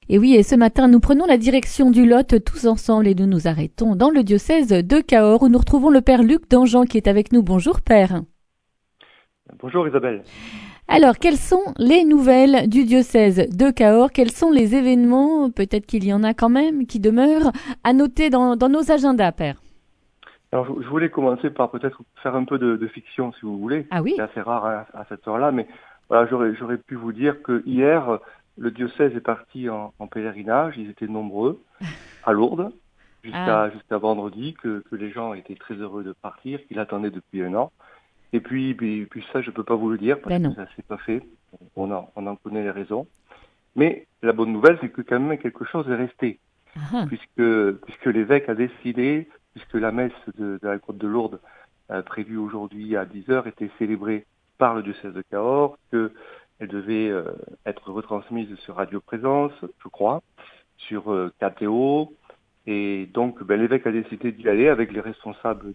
Et oui, et ce matin, nous prenons la direction du Lot tous ensemble et nous nous arrêtons dans le diocèse de Cahors où nous retrouvons le Père Luc Dangean qui est avec nous. Bonjour Père. Bonjour Isabelle. Alors, quelles sont les nouvelles du diocèse de Cahors? Quels sont les événements, peut-être qu'il y en a quand même, qui demeurent à noter dans nos agendas, Père? Alors je voulais commencer par peut-être faire un peu de fiction si vous voulez. Ah oui? C'est assez rare à cette heure-là, mais voilà, j'aurais pu vous dire que hier, le diocèse est parti en pèlerinage, ils étaient nombreux, à Lourdes, jusqu'à vendredi, que les gens étaient très heureux de partir, qu'ils attendaient depuis un an. Et puis ça, je peux pas vous le dire, parce que ça s'est pas fait, on en connaît les raisons. Mais la bonne nouvelle, c'est que quand même quelque chose est resté, puisque l'évêque a décidé, puisque la messe de la Côte de Lourdes, prévue aujourd'hui à 10h, était célébrée par le diocèse de Cahors, qu'elle devait être retransmise sur Radio Présence, je crois, sur KTO, et donc l'évêque a décidé d'y aller avec les responsables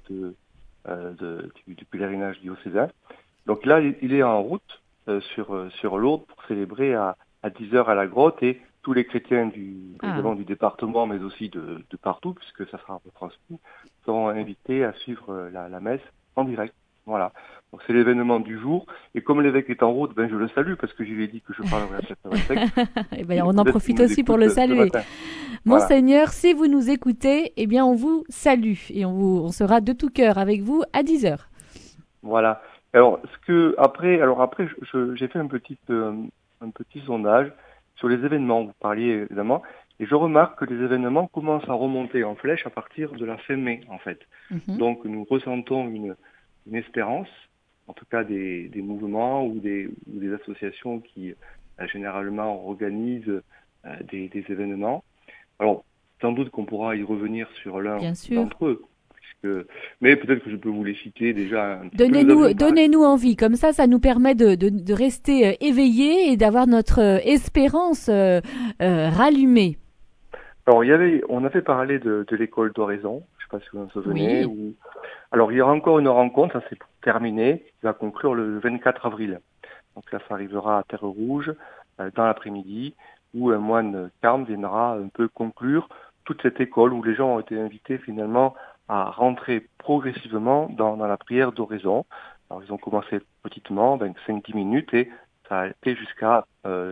du pèlerinage diocésain. Donc là, il est en route sur Lourdes pour célébrer à 10h à la grotte, et tous les chrétiens évidemment du département, mais aussi de partout, puisque ça sera retransmis, seront invités à suivre la messe en direct. Voilà. Donc c'est l'événement du jour. Et comme l'évêque est en route, je le salue parce que je lui ai dit que je parlerai à 7h25. Et on en profite aussi pour le saluer. Monseigneur, si vous nous écoutez, on vous salue et on sera de tout cœur avec vous à 10h. Voilà. Alors après, j'ai fait un petit sondage sur les événements. Vous parliez évidemment, et je remarque que les événements commencent à remonter en flèche à partir de la fin mai, en fait. Donc nous ressentons une espérance, en tout cas des mouvements ou des associations qui généralement organisent des événements. Alors, sans doute qu'on pourra y revenir sur l'un d'entre eux. Mais peut-être que je peux vous les citer déjà. Donnez-nous envie, comme ça nous permet de rester éveillés et d'avoir notre espérance rallumée. Alors, on avait parlé de l'école d'Oraison, je ne sais pas si vous en souvenez. Oui. Alors, il y aura encore une rencontre, ça c'est pour terminer, qui va conclure le 24 avril. Donc là, ça arrivera à Terre-Rouge, dans l'après-midi, où un moine carme viendra un peu conclure toute cette école où les gens ont été invités finalement à rentrer progressivement dans la prière d'oraison. Alors ils ont commencé petitement, 5-10 minutes, et ça a été jusqu'à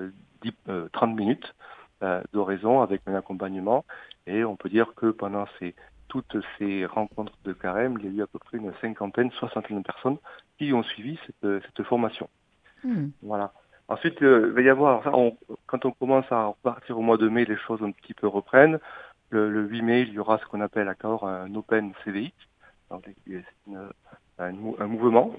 30 minutes d'oraison avec un accompagnement. Et on peut dire que pendant toutes ces rencontres de carême, il y a eu à peu près une soixantaine de personnes qui ont suivi cette formation. Voilà. Ensuite, il va y avoir, quand on commence à repartir au mois de mai, les choses un petit peu reprennent. Le 8 mai, il y aura ce qu'on appelle à Cahors un Open CVX. Donc, c'est un mouvement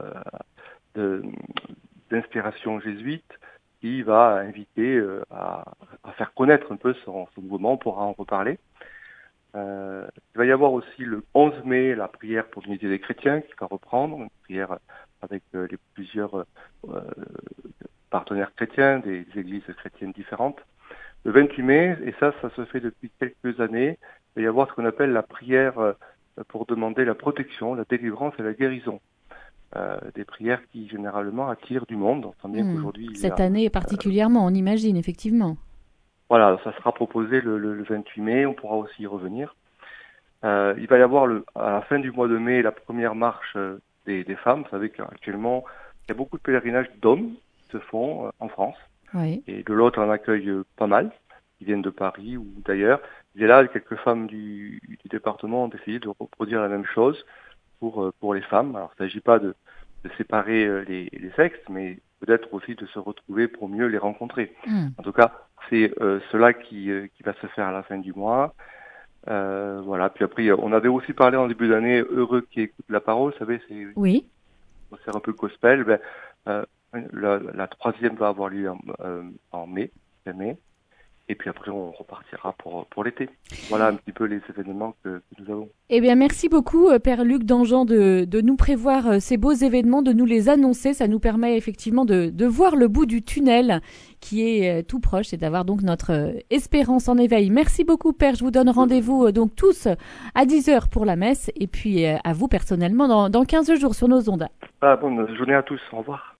d'inspiration jésuite qui va inviter à faire connaître un peu ce mouvement. On pourra en reparler. Il va y avoir aussi le 11 mai la prière pour l'unité des chrétiens qui va reprendre, une prière avec plusieurs partenaires chrétiens, des églises chrétiennes différentes. Le 28 mai, et ça se fait depuis quelques années, il va y avoir ce qu'on appelle la prière pour demander la protection, la délivrance et la guérison. Des prières qui généralement attirent du monde. On sent bien qu'aujourd'hui, cette année particulièrement, on imagine, effectivement. Voilà, ça sera proposé le 28 mai, on pourra aussi y revenir. Il va y avoir à la fin du mois de mai la première marche des femmes. Vous savez qu'actuellement, il y a beaucoup de pèlerinages d'hommes qui se font en France. Oui. Et de l'autre, on accueille pas mal, qui viennent de Paris ou d'ailleurs. Et là, quelques femmes du département ont essayé de reproduire la même chose pour les femmes. Alors, il ne s'agit pas de séparer les sexes, mais peut-être aussi de se retrouver pour mieux les rencontrer. En tout cas, c'est cela qui va se faire à la fin du mois. Voilà. Puis après, on avait aussi parlé en début d'année, heureux qui écoute la parole, vous savez, c'est un peu gospel. La troisième va avoir lieu en mai, et puis après on repartira pour l'été. Voilà un petit peu les événements que nous avons. Eh bien, merci beaucoup, Père Luc Dangean, de nous prévoir ces beaux événements, de nous les annoncer. Ça nous permet effectivement de voir le bout du tunnel qui est tout proche et d'avoir donc notre espérance en éveil. Merci beaucoup, Père. Je vous donne rendez-vous donc tous à 10h pour la messe et puis à vous personnellement dans 15 jours sur nos ondes. Bonne journée à tous. Au revoir.